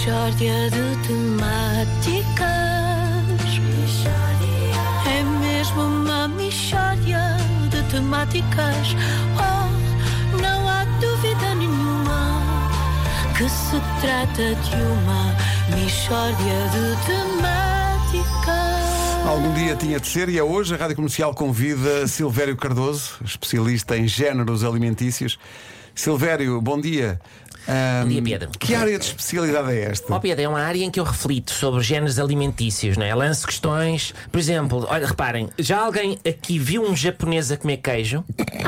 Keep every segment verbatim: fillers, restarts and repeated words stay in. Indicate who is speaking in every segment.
Speaker 1: Mixórdia de temáticas. É mesmo uma mixórdia de temáticas. Oh, não há dúvida nenhuma que se trata de uma mixórdia de temáticas.
Speaker 2: Algum dia tinha de ser e é hoje. A Rádio Comercial convida Silvério Cardoso, especialista em géneros alimentícios. Silvério, bom dia. Um,
Speaker 3: Bom dia, Pedro.
Speaker 2: Que área de especialidade é esta?
Speaker 3: Ó, Pedro, é uma área em que eu reflito sobre géneros alimentícios, não é? Lanço questões. Por exemplo, olha, reparem, já alguém aqui viu um japonês a comer queijo?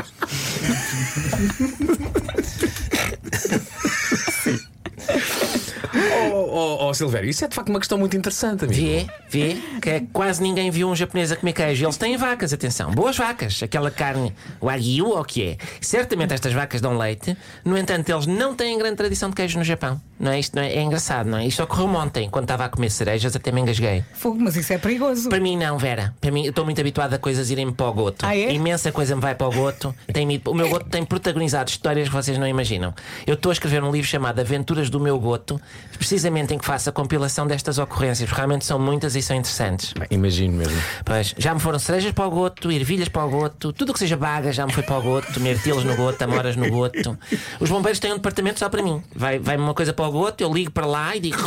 Speaker 4: Oh, oh, oh, Silvério, isso é de facto uma questão muito interessante, amigo.
Speaker 3: Vê, vê, que é, quase ninguém viu um japonês a comer queijo. Eles têm vacas, atenção, boas vacas. Aquela carne wagyu, ou o que é? Certamente estas vacas dão leite. No entanto, eles não têm grande tradição de queijo no Japão. Não é? Isto não é, é engraçado, não é? Isto ocorreu ontem, quando estava a comer cerejas, até me engasguei.
Speaker 5: Fogo, mas isso é perigoso.
Speaker 3: Para mim não, Vera. Para mim, eu estou muito habituado a coisas irem para o goto.
Speaker 5: Ah, é?
Speaker 3: Imensa coisa me vai para o goto. Tem, o meu goto tem protagonizado histórias que vocês não imaginam. Eu estou a escrever um livro chamado Aventuras do Meu Goto, precisamente em que faço a compilação destas ocorrências. Realmente são muitas e são interessantes.
Speaker 4: Bem, imagino mesmo.
Speaker 3: Pois, já me foram cerejas para o goto, ervilhas para o goto, tudo o que seja baga já me foi para o goto, mirtilos no goto, amoras no goto. Os bombeiros têm um departamento só para mim. Vai, vai uma coisa para o goto, eu ligo para lá e digo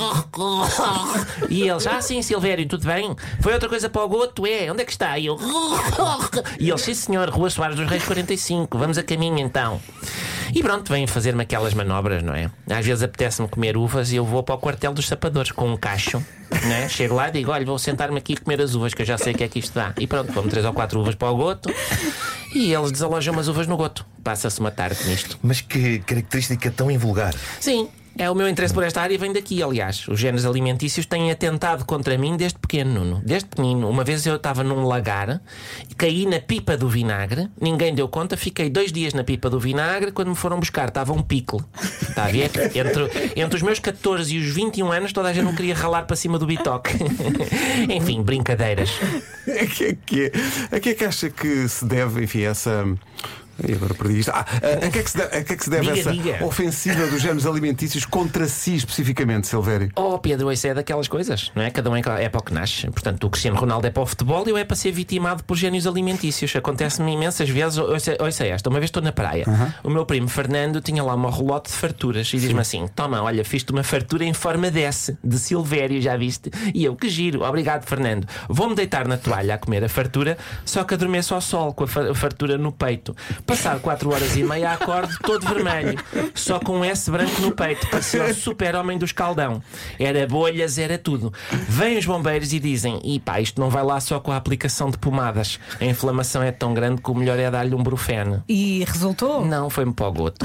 Speaker 3: e eles, ah sim, Silvério, tudo bem? Foi outra coisa para o goto, é, onde é que está? E eu e eles, sim senhor, Rua Soares dos Reis quarenta e cinco, vamos a caminho então. E pronto, vêm fazer-me aquelas manobras, não é? Às vezes apetece-me comer uvas e eu vou para o quartel dos sapadores com um cacho, não é? Chego lá e digo, olha, vou sentar-me aqui e comer as uvas, que eu já sei o que é que isto dá. E pronto, como três ou quatro uvas para o goto e eles desalojam umas uvas no goto. Passa-se uma tarde nisto.
Speaker 6: Mas que característica tão invulgar.
Speaker 3: Sim. É, o meu interesse por esta área vem daqui, aliás. Os géneros alimentícios têm atentado contra mim desde pequeno, Nuno. Desde pequenino. Uma vez eu estava num lagar, caí na pipa do vinagre, ninguém deu conta, fiquei dois dias na pipa do vinagre. Quando me foram buscar, estava um picle. Está a ver? Entre, entre os meus catorze e os vinte e um anos, toda a gente não queria ralar para cima do bitoque. Enfim, brincadeiras.
Speaker 2: A que é que, é? A que é que acha que se deve, enfim, essa. E agora perdi isto. Ah, a, a que é que se deve, a que é que se deve
Speaker 3: Diga,
Speaker 2: essa
Speaker 3: diga.
Speaker 2: ofensiva dos géneros alimentícios contra si especificamente, Silvério?
Speaker 3: Oh, Pedro, isso é daquelas coisas, não é? Cada um é é para o que nasce. Portanto, o Cristiano Ronaldo é para o futebol e eu é para ser vitimado por génios alimentícios. Acontece-me imensas vezes. Ouça, ouça esta, uma vez estou na praia.
Speaker 2: Uhum.
Speaker 3: O meu primo Fernando tinha lá uma rolote de farturas e diz-me assim: toma, olha, fiz-te uma fartura em forma de S, de Silvério, já viste? E eu, que giro, obrigado, Fernando. Vou-me deitar na toalha a comer a fartura, só que adormeço ao sol com a fartura no peito. Passado quatro horas e meia, acordo todo vermelho, só com um S branco no peito. Parecia o super-homem do escaldão. Era bolhas, era tudo. Vêm os bombeiros e dizem: e pá, isto não vai lá só com a aplicação de pomadas. A inflamação é tão grande que o melhor é dar-lhe um brufeno.
Speaker 5: E resultou?
Speaker 3: Não, foi-me para o goto.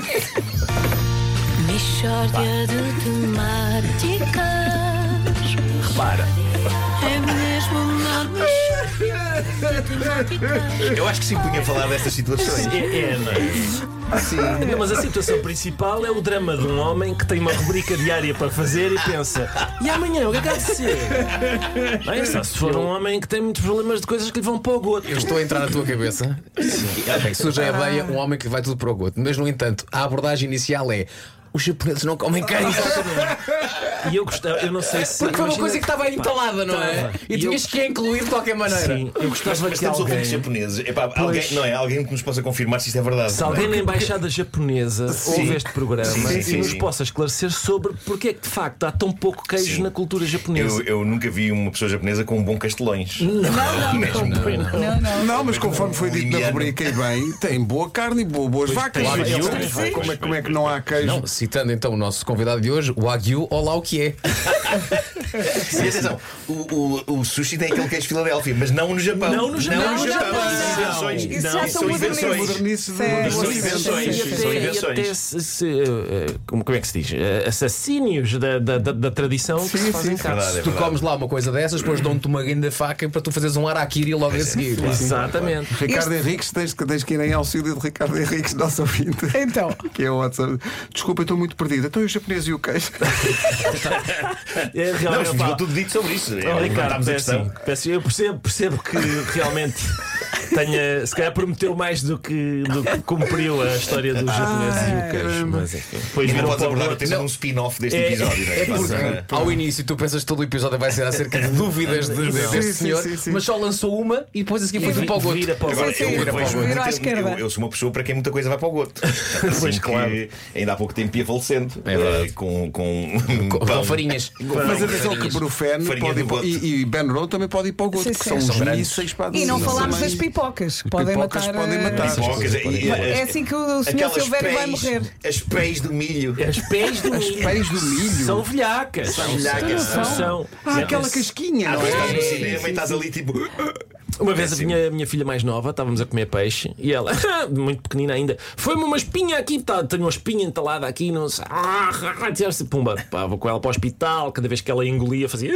Speaker 1: Mixórdia de temáticas.
Speaker 4: Repara.
Speaker 1: É mesmo uma mixórdia de temáticas.
Speaker 6: Eu acho que se impunha a falar destas situações.
Speaker 3: É, é, não é?
Speaker 6: Sim.
Speaker 3: Não, mas a situação principal é o drama de um homem que tem uma rubrica diária para fazer e pensa: e amanhã, o que é que há de ser? Não é só se for um homem que tem muitos problemas de coisas que lhe vão para o goto.
Speaker 4: Eu estou a entrar na tua cabeça. Sim. Surge a ideia, um homem que vai tudo para o goto. Mas, no entanto, a abordagem inicial é: os japoneses não comem queijo.
Speaker 3: E eu gostava, eu não sei se.
Speaker 4: Porque foi uma
Speaker 3: imagina-
Speaker 4: coisa que estava aí entalada, não é?
Speaker 3: Estava.
Speaker 4: E
Speaker 3: E
Speaker 4: tinhas
Speaker 3: eu-
Speaker 4: que a incluir de qualquer maneira.
Speaker 3: Sim, eu
Speaker 6: Mas,
Speaker 3: gostava
Speaker 6: mas
Speaker 3: que
Speaker 6: temos
Speaker 3: alguém.
Speaker 6: ouvintes japoneses. Epá, alguém, não é? Alguém que nos possa confirmar se isto é verdade.
Speaker 3: Se alguém na embaixada japonesa
Speaker 6: Sim.
Speaker 3: ouve este programa
Speaker 6: Sim,
Speaker 3: e
Speaker 6: sim,
Speaker 3: nos
Speaker 6: sim.
Speaker 3: possa esclarecer sobre porque é que de facto há tão pouco queijo
Speaker 6: Sim.
Speaker 3: na cultura japonesa.
Speaker 6: Eu, eu nunca vi uma pessoa japonesa com um bom castelões.
Speaker 3: Não, não,
Speaker 6: Mesmo,
Speaker 3: não,
Speaker 6: não.
Speaker 3: não.
Speaker 5: Não, não.
Speaker 2: Não, mas conforme foi dito na
Speaker 6: Indiano.
Speaker 2: rubrica e bem, tem boa carne e boa, boas vacas.
Speaker 6: tem
Speaker 2: Eles
Speaker 6: Wagyu.
Speaker 2: têm-
Speaker 6: Sim.
Speaker 2: Como é, como é que não há queijo?
Speaker 4: Não, citando então o nosso convidado de hoje, o Wagyu, olá o que é.
Speaker 6: E atenção, o, o, o sushi tem aquele queijo Filadélfia, mas não no Japão.
Speaker 3: Não no Japão.
Speaker 6: Não no
Speaker 3: Não.
Speaker 6: Japão.
Speaker 3: Não.
Speaker 6: Invenções.
Speaker 5: Isso já
Speaker 6: Não,
Speaker 5: são
Speaker 6: são
Speaker 5: modernistas.
Speaker 6: invenções.
Speaker 2: Modernice do-
Speaker 5: Certo.
Speaker 2: do
Speaker 6: São
Speaker 2: Ocidente.
Speaker 6: invenções.
Speaker 3: E
Speaker 6: São
Speaker 3: até, e
Speaker 6: invenções.
Speaker 3: até se, se, eh, como, como é que se diz? Eh, Assassínios da, da, da, da tradição que
Speaker 2: Sim,
Speaker 3: se fazem
Speaker 2: sim,
Speaker 3: cá.
Speaker 6: verdade, é
Speaker 4: Se tu
Speaker 6: verdade.
Speaker 4: comes lá uma coisa dessas, depois dão-te uma grande faca para tu fazeres um harakiri logo a seguir.
Speaker 3: Exatamente.
Speaker 2: Ricardo Henriques, tens, que- tens que ir em auxílio de Ricardo Henriques, nosso ouvinte.
Speaker 5: Então.
Speaker 2: Que é o WhatsApp. Desculpa, eu estou muito perdido. Então e o japonês e o queijo?
Speaker 3: É,
Speaker 6: Não,
Speaker 3: realmente,
Speaker 6: ficou
Speaker 3: pá.
Speaker 6: tudo dito sobre isso.
Speaker 3: Oh, Ricardo,
Speaker 6: Levantámos a
Speaker 3: é
Speaker 6: questão.
Speaker 3: assim, peço- eu percebo, percebo que realmente
Speaker 7: tenha, se calhar prometeu mais do que, do que cumpriu a história dos japoneses e o queijo. Mas enfim, depois
Speaker 6: E não
Speaker 7: viram
Speaker 6: podes
Speaker 7: para o
Speaker 6: abordar o
Speaker 7: outro.
Speaker 6: tema de um spin-off deste
Speaker 7: É-
Speaker 6: episódio, não é?
Speaker 4: É porque
Speaker 6: Passa-
Speaker 4: ao início tu pensas que todo o episódio vai ser acerca de dúvidas de, de, deste
Speaker 2: Sim, sim,
Speaker 4: senhor,
Speaker 2: sim, sim.
Speaker 4: mas só lançou uma e depois a seguir foi
Speaker 7: E
Speaker 4: tudo para o goto.
Speaker 7: vira para o
Speaker 6: Agora,
Speaker 7: goto.
Speaker 6: eu,
Speaker 5: sim,
Speaker 6: vejo
Speaker 5: sim.
Speaker 6: muito
Speaker 5: Virou à
Speaker 6: tempo-
Speaker 5: esquerda.
Speaker 6: eu, eu sou uma pessoa para quem muita coisa vai para o goto. Assim
Speaker 7: Pois,
Speaker 6: que
Speaker 7: claro.
Speaker 6: Ainda há pouco tempo ia falecendo.
Speaker 4: É verdade.
Speaker 6: eh, Com, com,
Speaker 4: Com,
Speaker 6: pão.
Speaker 4: com farinhas.
Speaker 2: Mas atenção que Brufen
Speaker 6: Farinha
Speaker 2: pode ir
Speaker 6: do
Speaker 2: para,
Speaker 6: goto.
Speaker 2: e, e Ben Road também pode ir para o goto,
Speaker 5: Sim,
Speaker 2: que
Speaker 5: sim.
Speaker 2: são
Speaker 4: São
Speaker 2: uns
Speaker 4: grandes.
Speaker 2: mísseis para
Speaker 5: E não
Speaker 2: Sim,
Speaker 5: falámos
Speaker 2: também.
Speaker 5: das pipocas.
Speaker 2: As
Speaker 5: Podem
Speaker 2: pipocas
Speaker 5: matar.
Speaker 2: podem
Speaker 5: eh,
Speaker 2: matar.
Speaker 6: Pipocas, e- e-
Speaker 5: É
Speaker 6: as-
Speaker 5: assim que o senhor
Speaker 6: aquelas
Speaker 5: Silvério vai
Speaker 6: pés-
Speaker 5: morrer.
Speaker 6: As pés do milho.
Speaker 7: As pés do milho.
Speaker 2: Pés do milho.
Speaker 7: São velhacas.
Speaker 6: São velhacas,
Speaker 7: São.
Speaker 6: são.
Speaker 7: são.
Speaker 2: Ah, aquela casquinha,
Speaker 6: Às
Speaker 2: não
Speaker 6: vezes estás no
Speaker 2: é?
Speaker 6: cinema e estás ali tipo.
Speaker 7: Uma vez a
Speaker 6: Péssimo.
Speaker 7: minha, minha filha mais nova, estávamos a comer peixe e ela, muito pequenina ainda, foi-me uma espinha aqui, tá, tenho uma espinha entalada aqui, não sei. Ah, pumba, pá, vou com ela para o hospital, cada vez que ela engolia fazia.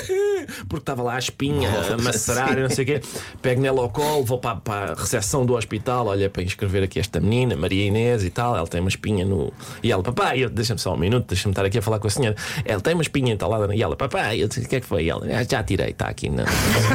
Speaker 7: Porque estava lá a espinha a macerar e não sei o quê. Pego nela ao colo, vou para, para a recepção do hospital, olha para inscrever aqui esta menina, Maria Inês e tal. Ela tem uma espinha no. E ela, papai, eu... deixa-me só um minuto, deixa-me estar aqui a falar com a senhora. Ela tem uma espinha entalada. E ela, papai, eu disse, o que é que foi? E ela, "Ah, já tirei, está aqui. Não.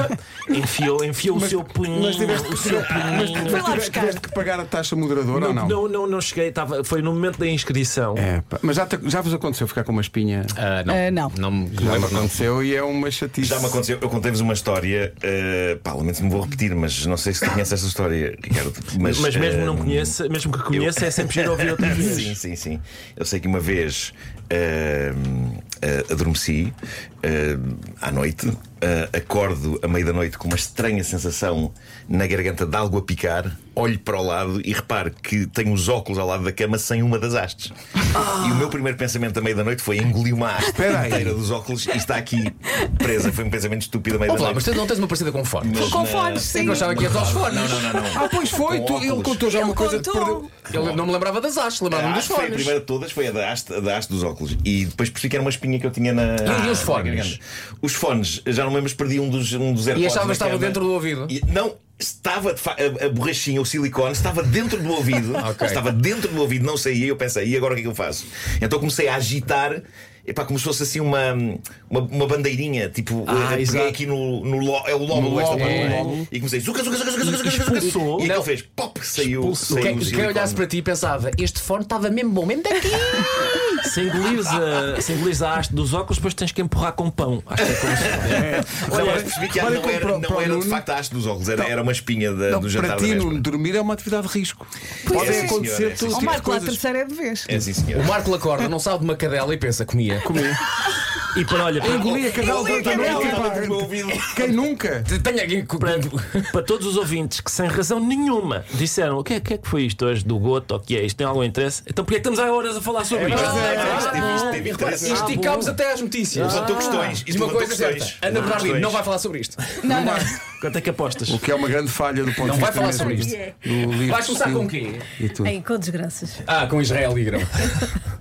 Speaker 7: Enfiou, enfiou o seu punhinho.
Speaker 2: Mas tiveste,
Speaker 7: o seu
Speaker 2: mas,
Speaker 7: punhinho.
Speaker 2: mas tiveste, tiveste que pagar a taxa moderadora ou
Speaker 7: Não,
Speaker 2: não?
Speaker 7: não, não, não cheguei, estava, foi no momento da inscrição.
Speaker 2: É, pá. Mas já, te- já vos aconteceu ficar com uma espinha?
Speaker 4: Ah, não.
Speaker 5: Ah, não.
Speaker 4: Não me
Speaker 2: Já me
Speaker 4: lembro, não.
Speaker 2: aconteceu e é uma chatice.
Speaker 6: Já me aconteceu, eu contei-vos uma história, uh, pá, lamento se me vou repetir, mas não sei se tu conheces esta história, Ricardo. Mas,
Speaker 7: Mas mesmo
Speaker 6: eh,
Speaker 7: não conheça, mesmo que conheça, é sempre giro ouvir outra vez.
Speaker 6: Sim, sim, sim. Eu sei que uma vez eh, eh, adormeci eh, à noite, eh, acordo à meia da noite com uma estranha sensação na garganta de algo a picar, olho para o lado e reparo que tenho os óculos ao lado da cama sem uma das hastes. E o meu primeiro pensamento à meia da noite foi engolir uma haste
Speaker 2: Espera aí.
Speaker 6: inteira dos óculos e está aqui presa. Foi um pensamento estúpido à meia
Speaker 4: Vamos
Speaker 6: da
Speaker 4: lá, mas
Speaker 6: noite.
Speaker 4: tu não tens uma parecida com fones.
Speaker 6: Mas
Speaker 5: Com
Speaker 6: na-
Speaker 5: fones, sim.
Speaker 4: Eu achava que ia aos fones.
Speaker 6: Não, não, não, não.
Speaker 2: Ah, pois foi,
Speaker 6: Com
Speaker 2: tu- ele
Speaker 6: óculos.
Speaker 2: contou já uma
Speaker 5: Ele
Speaker 2: coisa que
Speaker 5: contou.
Speaker 2: perdeu.
Speaker 4: Eu não me lembrava das hastes,
Speaker 6: A
Speaker 4: lembrava-me dos
Speaker 6: haste foi a
Speaker 4: fones.
Speaker 6: primeira de todas, foi a da haste, a da haste dos óculos. E depois percebi que era uma espinha que eu tinha na.
Speaker 4: E os
Speaker 6: na
Speaker 4: fones?
Speaker 6: garganta. Os fones, já não me lembro, mas perdi um dos, um dos AirPods.
Speaker 4: E achavas
Speaker 6: na
Speaker 4: que estava
Speaker 6: cama.
Speaker 4: dentro do ouvido?
Speaker 6: E- não, estava de fa- a, a borrachinha, o silicone, estava dentro do ouvido.
Speaker 4: Ok.
Speaker 6: Estava dentro do ouvido, não saía. E eu pensei, e agora o que é que eu faço? Então comecei a agitar. Epá, como se fosse assim uma, uma, uma bandeirinha, tipo,
Speaker 7: Ah,
Speaker 6: eu peguei
Speaker 7: exato.
Speaker 6: aqui no, no lo- é o lóbulo,
Speaker 2: No
Speaker 6: esta
Speaker 2: lóbulo,
Speaker 6: parte,
Speaker 2: no lóbulo.
Speaker 6: e comecei zuca, zuca, zuca, zuca, zuca, zuca, zuca,
Speaker 7: Expulsou.
Speaker 6: e
Speaker 4: Não.
Speaker 6: aquilo fez pop, saiu,
Speaker 7: Expulsou.
Speaker 6: saiu
Speaker 4: Quem,
Speaker 6: o
Speaker 4: quem
Speaker 6: silicone.
Speaker 4: olhasse para ti pensava, este fone estava mesmo bom, mesmo daqui.
Speaker 7: Se engolires a, se engolires a haste dos óculos, depois tens que empurrar com pão. Acho que é como se faz.
Speaker 6: Olha, percebi que
Speaker 2: olha
Speaker 6: não
Speaker 2: como
Speaker 6: era,
Speaker 2: para o-
Speaker 6: não
Speaker 2: para o
Speaker 6: era de
Speaker 2: Nuno-
Speaker 6: facto a haste dos óculos, era, era uma espinha da,
Speaker 2: Não,
Speaker 6: do jantar
Speaker 2: para
Speaker 6: da
Speaker 2: ti,
Speaker 6: véspera.
Speaker 2: Nuno, dormir é uma atividade de risco.
Speaker 5: Pois
Speaker 2: Pode
Speaker 5: é.
Speaker 2: acontecer
Speaker 6: Senhora, é,
Speaker 2: todo
Speaker 6: sim,
Speaker 5: Ó
Speaker 2: tipo de
Speaker 5: Marco, lá a
Speaker 2: coisas.
Speaker 5: terceira é de vez.
Speaker 6: É sim, senhor.
Speaker 4: O Marco acorda, não sabe de uma cadela e pensa, comia.
Speaker 2: Comer.
Speaker 7: E para, olha, para,
Speaker 2: Engoli a cadela
Speaker 5: Engoli a
Speaker 2: da
Speaker 5: cadela.
Speaker 2: noite,
Speaker 6: Estava
Speaker 2: pá.
Speaker 6: dentro do meu ouvido.
Speaker 2: Quem nunca?
Speaker 4: Tenho aqui.
Speaker 7: para, para todos os ouvintes que, sem razão nenhuma, disseram o que é, o que é que foi isto hoje do Goto, ou o que é isto, tem algum interesse? Então porquê é que estamos há horas a falar sobre isto?
Speaker 6: Mas, é,
Speaker 4: Ah,
Speaker 6: teve isto, teve interesse.
Speaker 4: E esticámos até às notícias.
Speaker 6: Levantou questões.
Speaker 4: E
Speaker 6: Isto
Speaker 4: uma
Speaker 6: levantou
Speaker 4: coisa certa,
Speaker 6: questões.
Speaker 4: Ana
Speaker 6: Levantou
Speaker 4: Bernardino
Speaker 6: questões.
Speaker 4: não vai falar sobre isto.
Speaker 5: Não, não.
Speaker 7: Quanto é que apostas?
Speaker 2: O que é uma grande falha do ponto
Speaker 4: Não
Speaker 2: de
Speaker 4: vai
Speaker 2: vista
Speaker 4: falar
Speaker 2: mesmo
Speaker 4: sobre
Speaker 2: do
Speaker 4: isto.
Speaker 2: livro
Speaker 4: Vais começar
Speaker 2: de
Speaker 4: com o
Speaker 2: estilo
Speaker 4: quê?
Speaker 2: e tudo.
Speaker 8: Em com desgraças.
Speaker 4: Ah, com Israel Igrão.